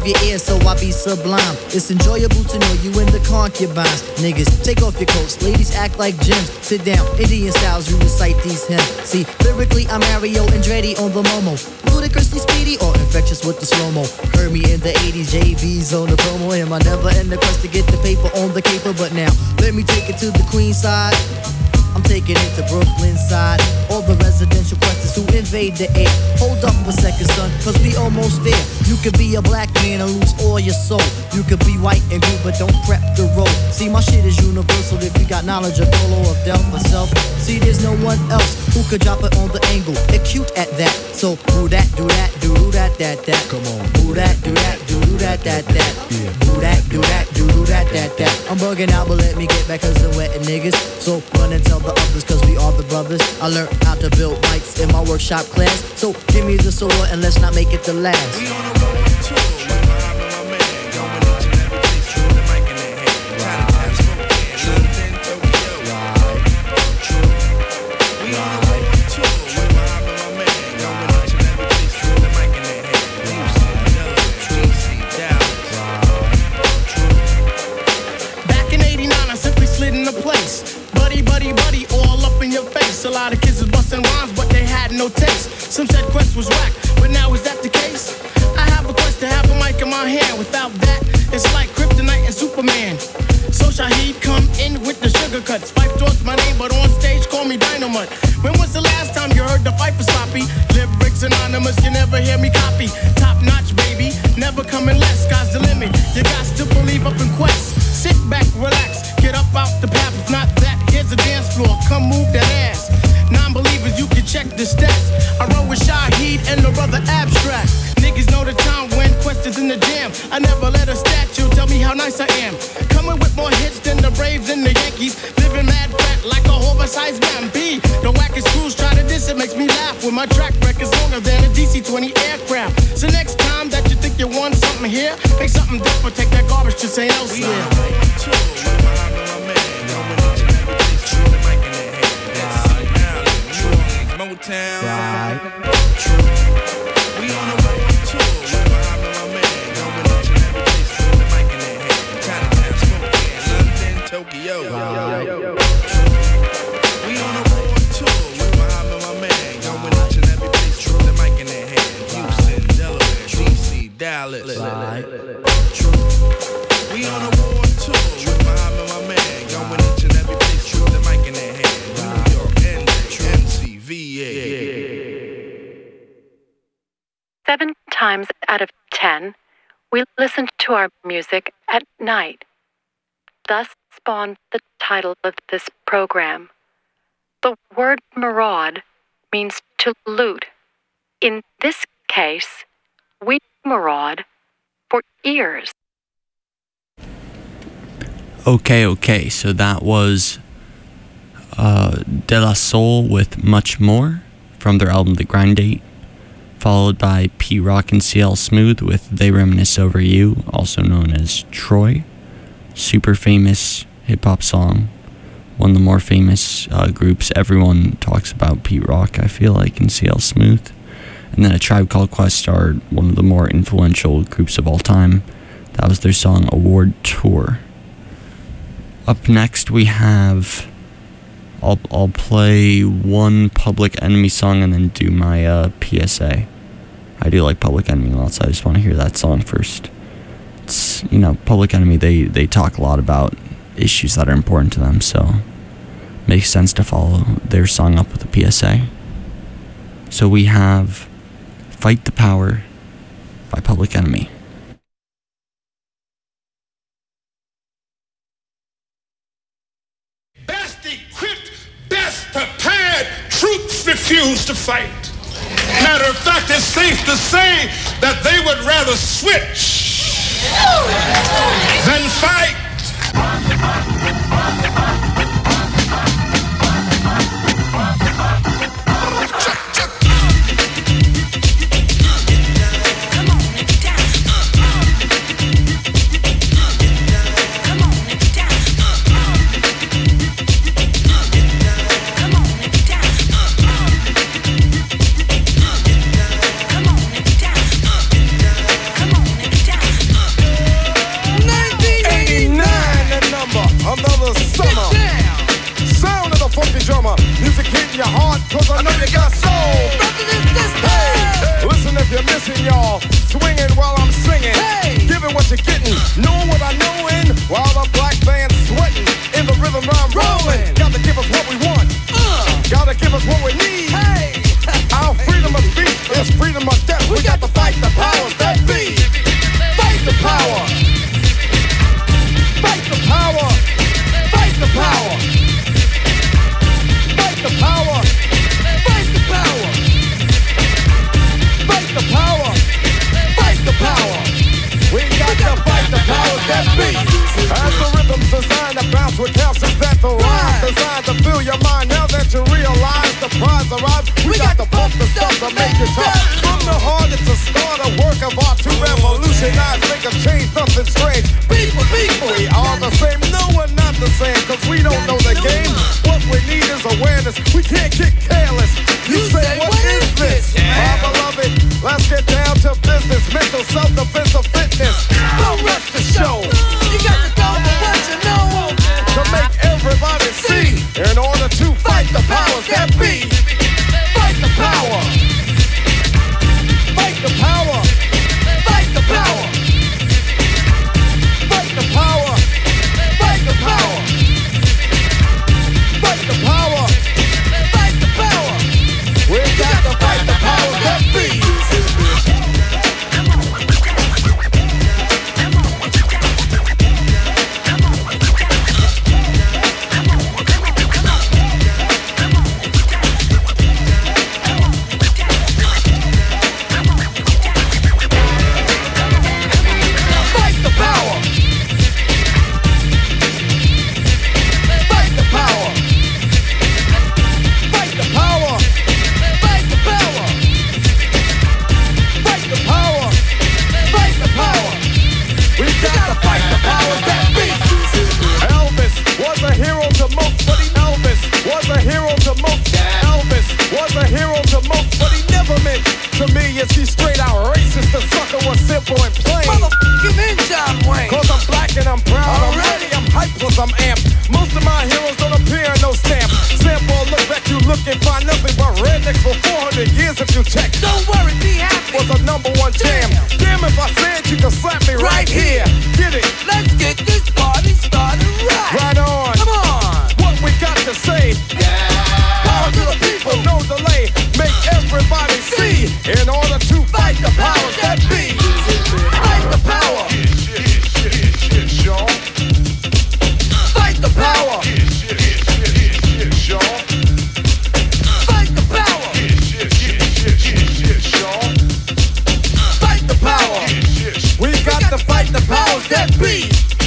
B: your ears so I be sublime. It's enjoyable to know you in the concubines. Niggas, take off your coats. Ladies act like gems. Sit down, Indian styles, you recite these hymns. See, lyrically I'm Mario Andretti on the Momo. Ludicrously speedy or infectious with the slow-mo. Heard me in the eighties, J B's on the promo. Him, I never end the quest to get the paper on the caper. But now, let me take it to the queen side. I'm taking it to Brooklyn side. All the residential questions who invade the air. Hold up a second, son, cause we almost there. You could be a black man and lose all your soul. You could be white and blue, but don't prep the road. See, my shit is universal if you got knowledge of Dolo or Del myself. See, there's no one else who could drop it on the angle. Acute at that. So, do that, do that, do do that, that, that. Come on. Do that, do that, do do that, that, that. Yeah. Do that, do that, do do that, that, that. I'm bugging out, but let me get back cause I'm wetting niggas. So, run and tell the others cause we are the brothers. I learned how to build mics in my workshop class. So give me the sword and let's not make it the last. We on the road too. Back in eighty-nine I simply slid into place. Buddy, buddy, buddy, all up in your face. A lot of kids was busting rhymes, but they had no taste. Some said Quest was whack, but now is that the case? I have a quest to have a mic in my hand. Without that, it's like Kryptonite and Superman. So Shaheed come in with the sugar cuts. Fife Dog's my name, but on stage call me Dynamite. When was the last time you heard the fight for sloppy? Lyrics anonymous, you never hear me copy. Top notch, baby, never coming less. Sky's the limit, you got to believe up in Quest. Sit back, relax, get up out the path. If not that, here's a dance floor, come move that ass. Non-believers, you can check the stats. I roll with Shaheed and the brother Abstract. Niggas know the time when Quest is in the jam. I never let a statue tell me how nice I am. Coming with more hits than the Braves and the Yankees. Living mad fat like a oversized man. B, the wackest crews try to diss it, makes me laugh. When my track record's longer than a D C twenty aircraft. So next time that you think you want something here, make something different, take that garbage to Saint elsewhere.
S: Motown.
B: Right.
S: We on the road too. Behind my man, going each and every place with the mic in their hand. Chinatown, Spokane, London, Tokyo.
B: Right.
S: We on the road too. Behind my man, going each and every place with the mic in their hand. Houston, Delaware, D C, Dallas.
B: Right.
S: We on the road too. Behind my man, going each and every place with the mic in their hand. New York, N J, M C, V A.
V: Seven times out of ten, we listen to our music at night. Thus spawned the title of this program. The word maraud means to loot. In this case, we maraud for ears.
A: Okay, okay, so that was uh, De La Soul with Much More from their album The Grind Date, followed by P-Rock and C L Smooth with They Reminisce Over You, also known as Troy. Super famous hip-hop song. One of the more famous uh, groups. Everyone talks about P-Rock, I feel like, and C L Smooth. And then A Tribe Called Quest are one of the more influential groups of all time. That was their song Award Tour. Up next we have... I'll, I'll play one Public Enemy song and then do my uh, P S A. I do like Public Enemy lots, so I just want to hear that song first. It's, you know, Public Enemy, they, they talk a lot about issues that are important to them, so it makes sense to follow their song up with a P S A. So we have Fight the Power by Public Enemy.
W: Prepared troops refuse to fight. Matter of fact, it's safe to say that they would rather switch than fight.
R: Listen, y'all, swinging while I'm singing. Hey, giving what you're getting, knowing what I know in. While the black band's sweating, in the rhythm I'm rolling. Gotta give us what we want. Uh, gotta give us what we need. Hey, our freedom of speech is freedom of death. We got to fight the powers that be. Fight the power. Fight the power. Fight the power. Fight the power. Fight the power. Fight the power. Fight the power. We got to fight the powers that be. As the rhythm's designed to bounce with calcium that the rhyme designed to fill your mind. Now that you realize the prize arrives, we, we got, got to pump the stuff to make it tough. From the heart, it's a start, a work of art to revolutionize, make a change, nothing strange. People, people, we are the same. No, we're not the same, cause we don't know the game. What we need is awareness. We can't get careless. You, you say, what, what is this? Yeah. My beloved, let's get down to business. Mental self-defense of fitness. Don't rush the show. You got to go for what you know. To make everybody see. In order to fight the powers that be. Fight the power. Fight the power. Fight the power. Fight the power. Fight the power. Fight the power. Fight the power. We got to fight the powers that be. To me, is he straight out racist? The sucker was simple and plain. Motherfucking in John Wayne. Cause I'm black and I'm proud. Already I'm hyped plus I'm amped. Most of my heroes don't appear in no stamp. Sample look back, you look and find nothing but rednecks for four hundred years if you check. Don't worry, be happy. Was a number one jam. Damn, if I said you could slap me right, right here. Get it? Let's get this party started right. Right on. Come on. What we got to say? Yeah. Power to the people, no delay. Make everybody see. In order to fight the powers that be. Fight the power. Fight the power. Fight the power. Fight the power. We got to fight the powers that be.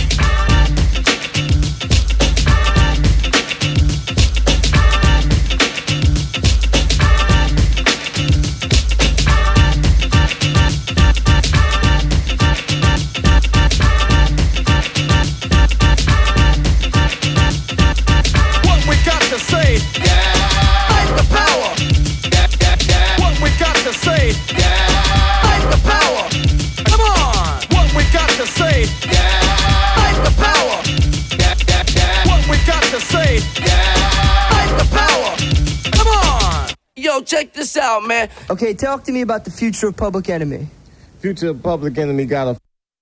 R: Check this out, man.
C: Okay, talk to me about the future of Public Enemy.
N: Future of Public Enemy got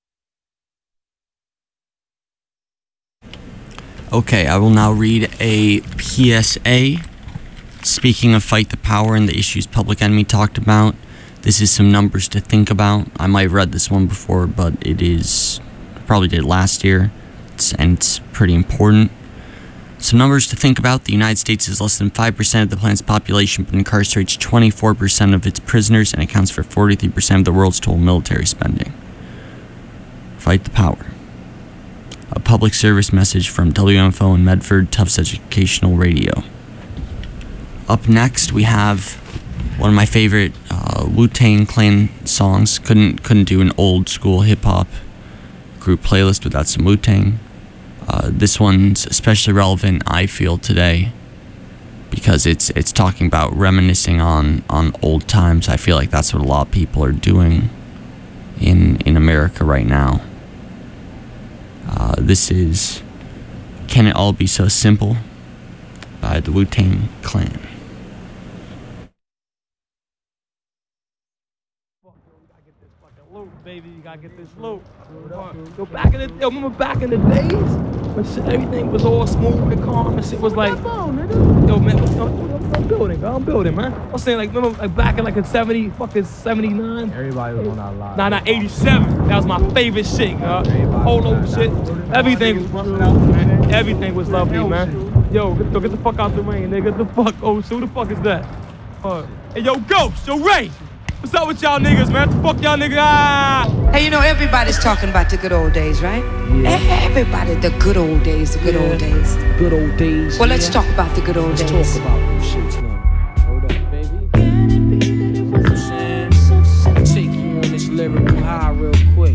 N: a...
A: Okay, I will now read a P S A. Speaking of Fight the Power and the issues Public Enemy talked about, this is some numbers to think about. I might have read this one before, but it is... I probably did last year, it's, and it's pretty important. Some numbers to think about. The United States is less than five percent of the planet's population, but incarcerates twenty-four percent of its prisoners and accounts for forty-three percent of the world's total military spending. Fight the power. A public service message from W M F O and Medford Tufts Educational Radio. Up next, we have one of my favorite uh, Wu-Tang Clan songs. Couldn't couldn't do an old school hip hop group playlist without some Wu-Tang. Uh, this one's especially relevant, I feel, today, because it's it's talking about reminiscing on, on old times. I feel like that's what a lot of people are doing in in America right now. Uh, this is Can It All Be So Simple by the Wu-Tang Clan.
D: Loop, baby, you gotta get this loop. Yo, back in the, yo, remember back in the days when shit, everything was all smooth and calm and shit was like, yo, man, I'm, I'm building, bro, I'm building, man. I'm saying like, remember like back in like in seventy, fucking seventy-nine.
J: Everybody was on that line.
D: Nah, nah, eighty-seven. That was my favorite shit, yo. Polo shit. Everything was man. Everything was lovely, man. Yo, get, yo, get the fuck out the rain, nigga. Get the fuck, oh, so who the fuck is that? Uh, hey, yo, Ghost, yo, Ray. What's up with y'all niggas, man? What the fuck y'all niggas? Ah!
E: Hey, you know, everybody's talking about the good old days, right? Yeah. Everybody, the good old days, the good
D: Yeah.
E: old days.
D: Good old days.
E: Well, let's
D: yeah.
E: talk about the good old
D: let's
E: days.
D: Let's talk about them shits now. Hold up, baby. You know what I'm saying? Take you on this lyrical high real quick.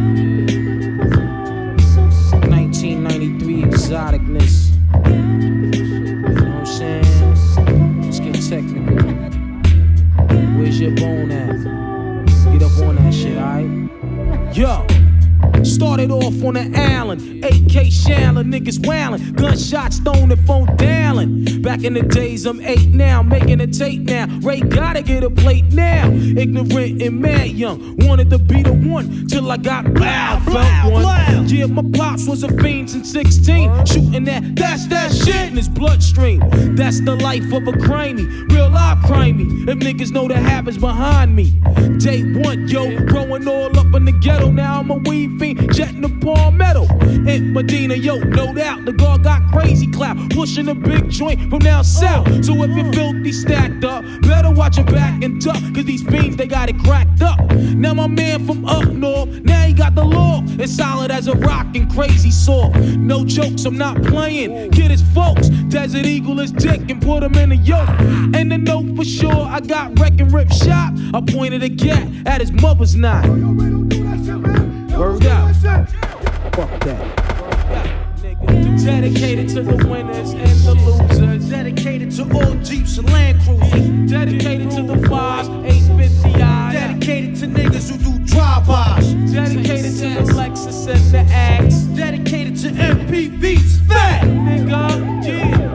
D: nineteen ninety-three exoticness. You know what I'm saying? Let's get technical. Where's your bone at? Get up on that shit, alright? Yo! Started off on the Allen, A K Shallon, niggas wailing, gunshots thrown and phone dialing. Back in the days, I'm eight now, making a tape now. Ray gotta get a plate now. Ignorant and mad young, wanted to be the one till I got loud, felt one. Yeah, my pops was a fiend since sixteen, shooting that, that's that shit in his bloodstream. That's the life of a crimey, real life crimey. If niggas know the habits behind me. Day one, yo, growing all up in the ghetto, now I'm a weed fiend, jetting the palmetto. In Medina, yo, no doubt, the guard got crazy clout, pushing a big joint from down south. So if you're filthy stacked up, better watch your back and duck, cause these fiends, they got it cracked up. Now my man from up north, now he got the law, it's solid as a rock and crazy soft. No jokes, I'm not playing, kid his folks, Desert Eagle his dick and put him in a yoke. And the note for sure, I got wreck and rip shot, I pointed a gat at his mother's knot. Word out. Fuck that. Dedicated to the winners and the losers. Dedicated to all Jeeps and Land Cruisers. Dedicated to the fives, eight fifty eyes. Dedicated to niggas who do drive-bys. Dedicated to the Lexus and the Axe. Dedicated to M P V's fat, nigga. Yeah.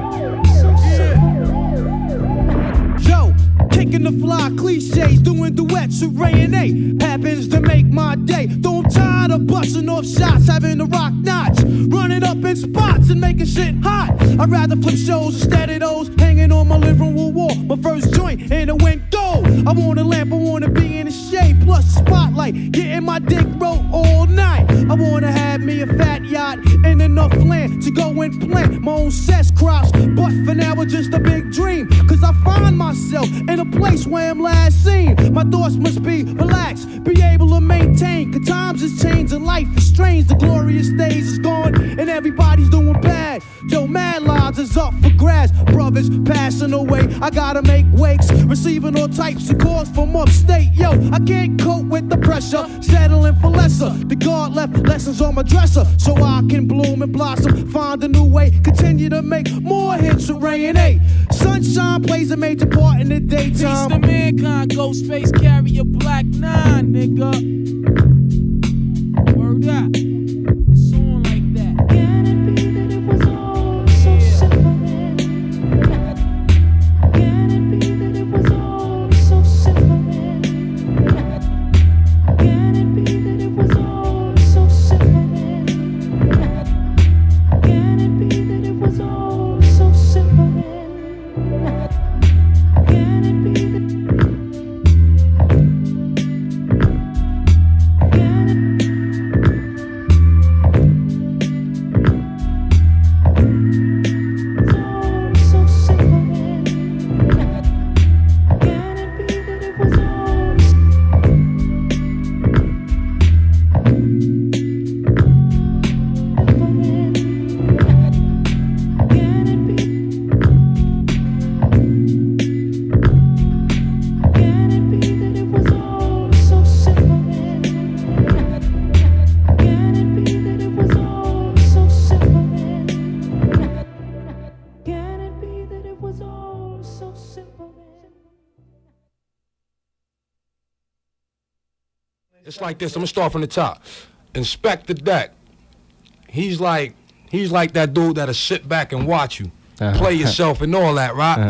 F: Yo, kicking the fly cliches, doing duets with Ray and A. Happens to make my day. Though I'm tired of busting off shots, having the rock knots, running up in spots and making shit hot. I'd rather flip shows instead of those hanging on my living room wall. My first joint and it went gold. I want a lamp, I wanna be in the shade, plus a spotlight, getting my dick rolled all night. I wanna have me a fat yacht and enough land to go and plant my own cess crops. But for now it's just a big dream, cause I find myself in a place where I'm last seen. My thoughts must be relaxed, be able to maintain, cause times is changing, life is strange. The glorious days is gone and everybody's doing bad. Yo, mad lives is up for grabs, brothers passing away, I gotta make wakes, receiving all types of calls from upstate. Yo, I can't cope with the pressure, settling for lesser. The God left lessons on my dresser, so I can bloom and blossom, find a new way, continue to make more hits with Ray and A. Sunshine plays a major part in the daytime.
D: Peace to mankind, Ghostface carry a black nine, nigga. Word up. It's on like that. Can it be that it was all so simple then? Can it be that it was all so simple then? Can it be that it was all so simple then? Can it be that it was all so simple then? Can it be that
X: It's like this. I'm gonna start from the top. Inspector Deck. He's like he's like that dude that'll sit back and watch you
J: Uh-huh.
X: play yourself and all that, right?
J: Uh-huh.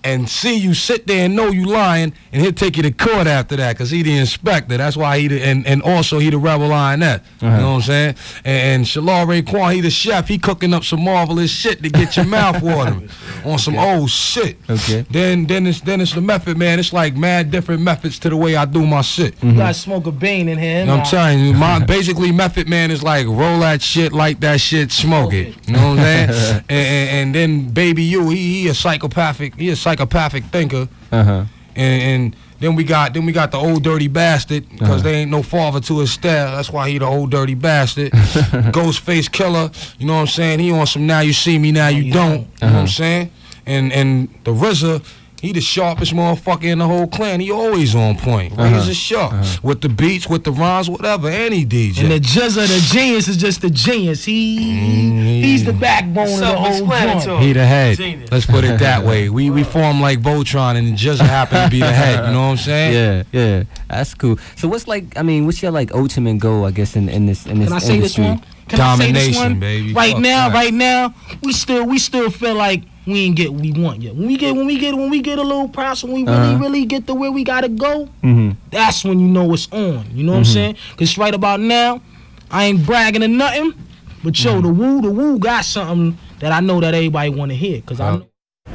X: and see you sit there and know you lying, and he'll take you to court after that, because he the inspector. That's why he the, and, and also he the rebel lioness. Uh-huh. You know what I'm saying? And, and Shalal Raekwon, he the chef. He cooking up some marvelous shit to get your mouth watering on some okay. old shit. Okay. Then then it's then it's the method, man. It's like mad different methods to the way I do my shit.
F: Mm-hmm. You gotta smoke a bean in here.
X: I'm telling you, my basically Method Man is like roll that shit, light that shit, smoke okay. it. You know what I'm saying? and, and, and then Baby U, he he a psychopathic, he a psychopathic thinker. Uh-huh. And, and then we got then we got the old dirty bastard, because uh-huh. there ain't no father to his style. That's why he the old dirty bastard. Ghostface Killer, you know what I'm saying? He on some now you see me, now you don't. You uh-huh. know what I'm saying? And and the R Z A, he the sharpest motherfucker in the whole clan. He always on point. Right? Uh-huh. He's a sharp. Uh-huh. With the beats, with the rhymes, whatever, any D J.
F: And the Jizza, the genius, is just the genius. He mm-hmm. He's the backbone of the whole joint.
X: He the head. Genius. Let's put it that way. We we form like Voltron, and the Jizza happen to be the head. You know what I'm saying?
G: Yeah, yeah. That's cool. So what's like, I mean, what's your like ultimate goal, I guess, in, in this in this
F: Can I say
G: industry?
F: this one? Can
X: Domination,
F: I say this one?
X: baby.
F: Right
X: Fuck
F: now,
X: that.
F: right now, we still we still feel like we ain't get what we want yet. When we get when we get when we get a little price, when we really uh-huh. really get to where we gotta go, mm-hmm. that's when you know it's on. You know mm-hmm. what I'm saying? Cause right about now, I ain't bragging or nothing, but yo, mm-hmm. the Woo, the Woo got something that I know that everybody want to hear. Cause I know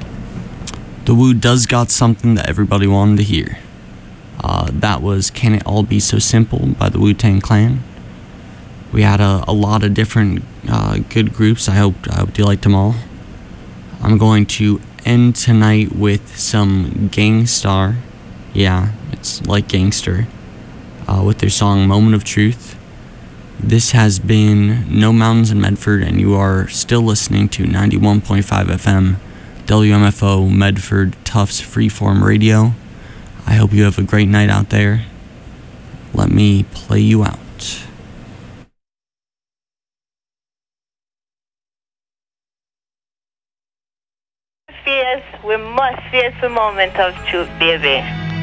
A: the Woo does got something that everybody wanted to hear. Uh, that was "Can It All Be So Simple" by the Wu-Tang Clan. We had a, a lot of different uh, good groups. I hope I hope you liked them all. I'm going to end tonight with some Gang Starr. Yeah, it's like Gangster. Uh, with their song "Moment of Truth." This has been No Mountains in Medford, and you are still listening to ninety-one point five F M, W M F O Medford Tufts Freeform Radio. I hope you have a great night out there. Let me play you out.
H: Fears, we must face the moment of truth, baby.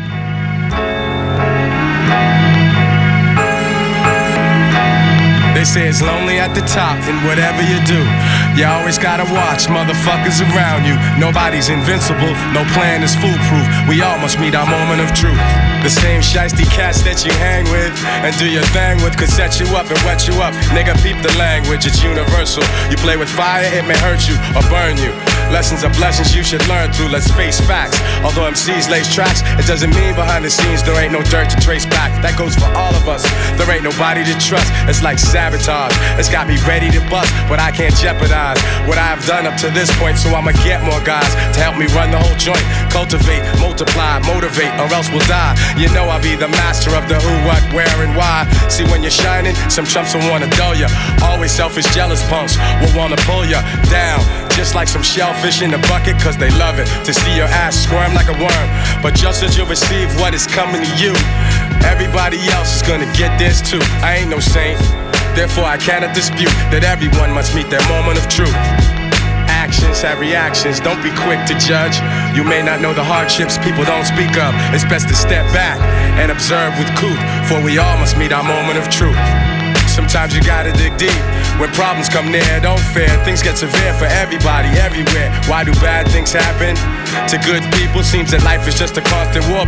S: They say it's lonely at the top, and whatever you do, you always gotta watch motherfuckers around you. Nobody's invincible, no plan is foolproof. We all must meet our moment of truth. The same shiesty cats that you hang with and do your thing with could set you up and wet you up. Nigga, peep the language, it's universal. You play with fire, it may hurt you or burn you. Lessons are blessings you should learn through, let's face facts. Although M Cs lace tracks, it doesn't mean behind the scenes there ain't no dirt to trace back. That goes for all of us, there ain't nobody to trust. It's like sabotage, it's got me ready to bust, but I can't jeopardize what I've done up to this point. So I'ma get more guys to help me run the whole joint. Cultivate, multiply, motivate, or else we'll die. You know I'll be the master of the who, what, where, and why. See when you're shining, some chumps will wanna dull ya. Always selfish, jealous punks will wanna pull ya down, just like some shellfish in the bucket, cause they love it to see your ass squirm like a worm. But just as you receive what is coming to you, everybody else is gonna get this too. I ain't no saint, therefore I cannot dispute that everyone must meet their moment of truth. Actions have reactions, don't be quick to judge. You may not know the hardships people don't speak of. It's best to step back and observe with cool, for we all must meet our moment of truth. Sometimes you gotta dig deep. When problems come near, don't fear. Things get severe for everybody, everywhere. Why do bad things happen to good people? Seems that life is just a constant war